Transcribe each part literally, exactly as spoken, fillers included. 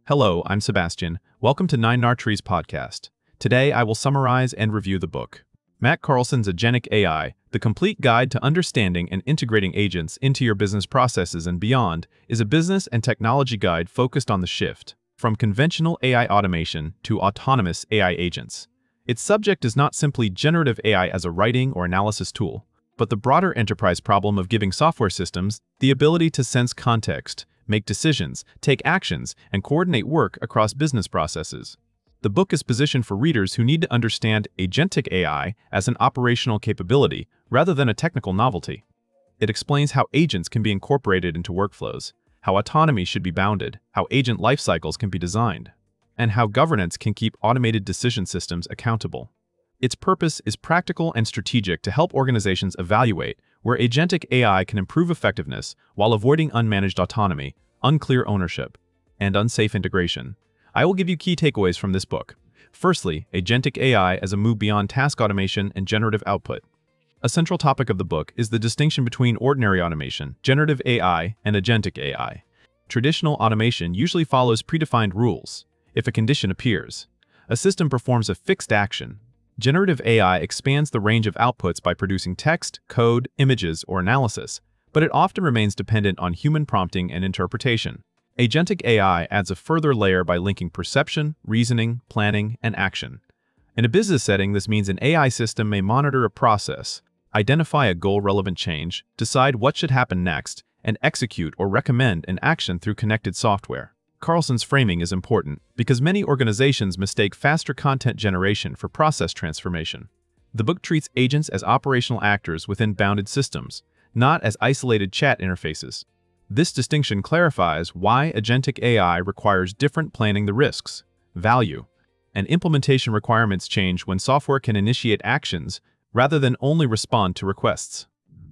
Hello, I'm Sebastian. Welcome to Nine Nartrees podcast. Today, I will summarize and review the book, Matt Carlson's Agentic A I, The Complete Guide to Understanding and Integrating Agents into Your Business Processes and Beyond, is a business and technology guide focused on the shift from conventional A I automation to autonomous A I agents. Its subject is not simply generative A I as a writing or analysis tool, but the broader enterprise problem of giving software systems the ability to sense context, make decisions, take actions, and coordinate work across business processes. The book is positioned for readers who need to understand agentic A I as an operational capability rather than a technical novelty. It explains how agents can be incorporated into workflows, how autonomy should be bounded, how agent lifecycles can be designed, and how governance can keep automated decision systems accountable. Its purpose is practical and strategic to help organizations evaluate where agentic A I can improve effectiveness while avoiding unmanaged autonomy, unclear ownership, and unsafe integration. I will give you key takeaways from this book. Firstly, agentic A I as a move beyond task automation and generative output. A central topic of the book is the distinction between ordinary automation, generative A I, and agentic A I. Traditional automation usually follows predefined rules. If a condition appears, a system performs a fixed action. Generative A I expands the range of outputs by producing text, code, images, or analysis, but it often remains dependent on human prompting and interpretation. Agentic A I adds a further layer by linking perception, reasoning, planning, and action. In a business setting, this means an A I system may monitor a process, identify a goal-relevant change, decide what should happen next, and execute or recommend an action through connected software. Carlson's framing is important because many organizations mistake faster content generation for process transformation. The book treats agents as operational actors within bounded systems, not as isolated chat interfaces. This distinction clarifies why agentic A I requires different planning the risks, value, and implementation requirements change when software can initiate actions rather than only respond to requests.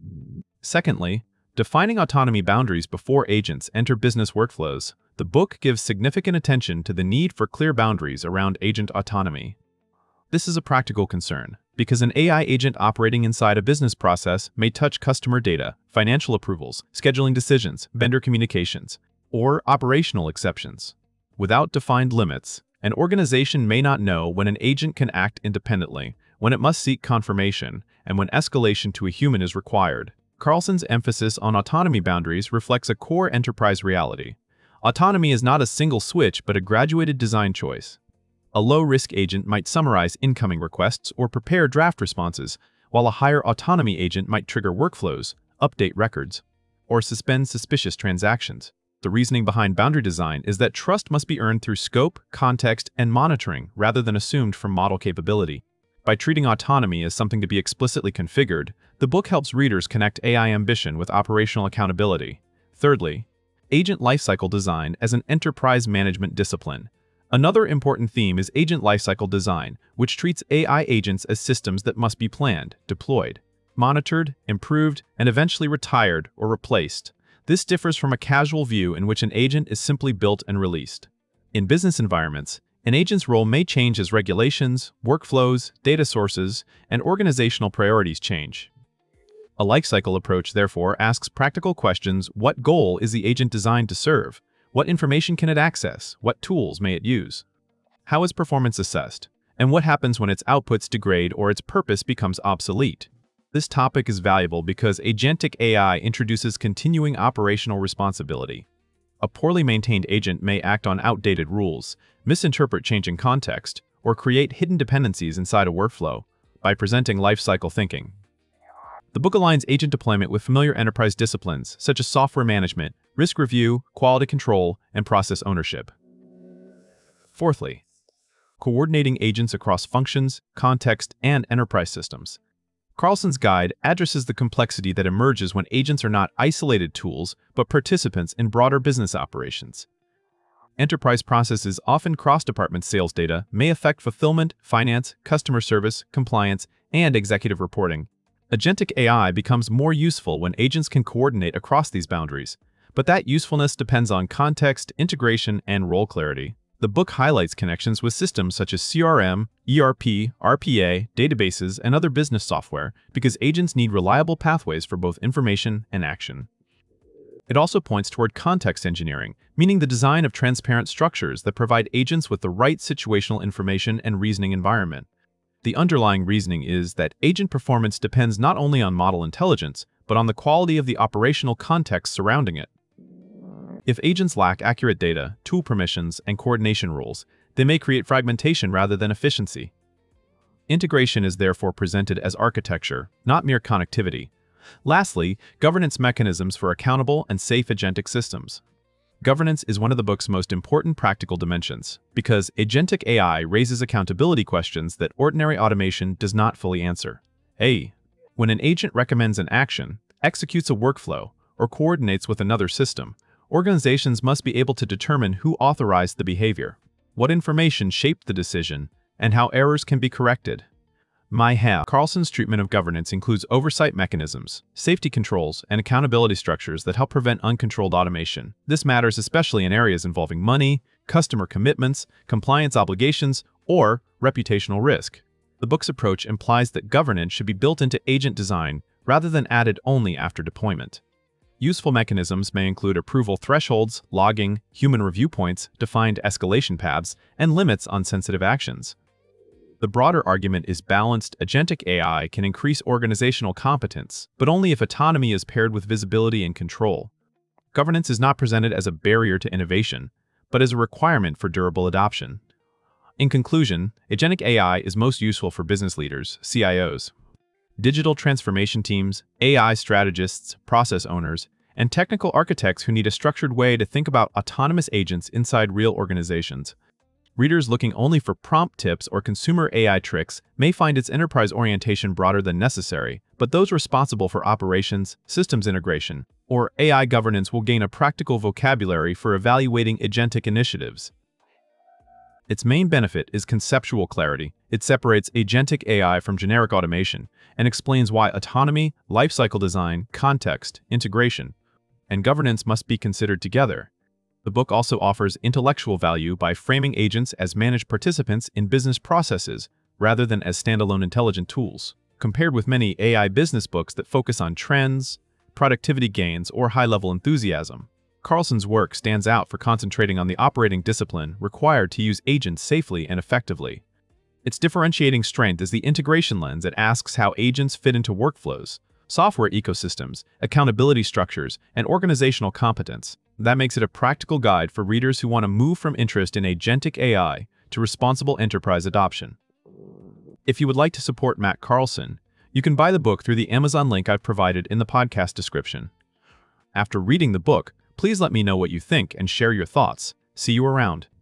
Secondly, defining autonomy boundaries before agents enter business workflows. The book gives significant attention to the need for clear boundaries around agent autonomy. This is a practical concern, because an A I agent operating inside a business process may touch customer data, financial approvals, scheduling decisions, vendor communications, or operational exceptions. Without defined limits, an organization may not know when an agent can act independently, when it must seek confirmation, and when escalation to a human is required. Carlson's emphasis on autonomy boundaries reflects a core enterprise reality. Autonomy is not a single switch but a graduated design choice. A low-risk agent might summarize incoming requests or prepare draft responses, while a higher autonomy agent might trigger workflows, update records, or suspend suspicious transactions. The reasoning behind boundary design is that trust must be earned through scope, context, and monitoring rather than assumed from model capability. By treating autonomy as something to be explicitly configured, the book helps readers connect A I ambition with operational accountability. Thirdly, agent lifecycle design as an enterprise management discipline. Another important theme is agent lifecycle design, which treats A I agents as systems that must be planned, deployed, monitored, improved, and eventually retired or replaced. This differs from a casual view in which an agent is simply built and released. In business environments, an agent's role may change as regulations, workflows, data sources, and organizational priorities change. A lifecycle approach, therefore, asks practical questions: what goal is the agent designed to serve? What information can it access? What tools may it use? How is performance assessed? And what happens when its outputs degrade or its purpose becomes obsolete? This topic is valuable because agentic A I introduces continuing operational responsibility. A poorly maintained agent may act on outdated rules, misinterpret changing context, or create hidden dependencies inside a workflow. By presenting lifecycle thinking, the book aligns agent deployment with familiar enterprise disciplines such as software management, risk review, quality control, and process ownership. Fourthly, coordinating agents across functions, context, and enterprise systems. Carlson's guide addresses the complexity that emerges when agents are not isolated tools but participants in broader business operations. Enterprise processes often cross-department sales data may affect fulfillment, finance, customer service, compliance, and executive reporting. Agentic A I becomes more useful when agents can coordinate across these boundaries, but that usefulness depends on context, integration, and role clarity. The book highlights connections with systems such as C R M, E R P, R P A, databases, and other business software because agents need reliable pathways for both information and action. It also points toward context engineering, meaning the design of transparent structures that provide agents with the right situational information and reasoning environment. The underlying reasoning is that agent performance depends not only on model intelligence, but on the quality of the operational context surrounding it. If agents lack accurate data, tool permissions, and coordination rules, they may create fragmentation rather than efficiency. Integration is therefore presented as architecture, not mere connectivity. Lastly, governance mechanisms for accountable and safe agentic systems. Governance is one of the book's most important practical dimensions, because agentic A I raises accountability questions that ordinary automation does not fully answer. A. When an agent recommends an action, executes a workflow, or coordinates with another system, organizations must be able to determine who authorized the behavior, what information shaped the decision, and how errors can be corrected. Mack Carlson's treatment of governance includes oversight mechanisms, safety controls, and accountability structures that help prevent uncontrolled automation. This matters especially in areas involving money, customer commitments, compliance obligations, or reputational risk. The book's approach implies that governance should be built into agent design rather than added only after deployment. Useful mechanisms may include approval thresholds, logging, human review points, defined escalation paths, and limits on sensitive actions. The broader argument is balanced agentic A I can increase organizational competence, but only if autonomy is paired with visibility and control. Governance is not presented as a barrier to innovation, but as a requirement for durable adoption. In conclusion, agentic A I is most useful for business leaders, C I Os, digital transformation teams, A I strategists, process owners, and technical architects who need a structured way to think about autonomous agents inside real organizations. Readers looking only for prompt tips or consumer A I tricks may find its enterprise orientation broader than necessary, but those responsible for operations, systems integration, or A I governance will gain a practical vocabulary for evaluating agentic initiatives. Its main benefit is conceptual clarity. It separates agentic A I from generic automation and explains why autonomy, lifecycle design, context, integration, and governance must be considered together. The book also offers intellectual value by framing agents as managed participants in business processes rather than as standalone intelligent tools. Compared with many A I business books that focus on trends, productivity gains, or high-level enthusiasm, Carlson's work stands out for concentrating on the operating discipline required to use agents safely and effectively. Its differentiating strength is the integration lens that asks how agents fit into workflows, software ecosystems, accountability structures, and organizational competence. That makes it a practical guide for readers who want to move from interest in agentic A I to responsible enterprise adoption. If you would like to support Mack Carlson, you can buy the book through the Amazon link I've provided in the podcast description. After reading the book, please let me know what you think and share your thoughts. See you around.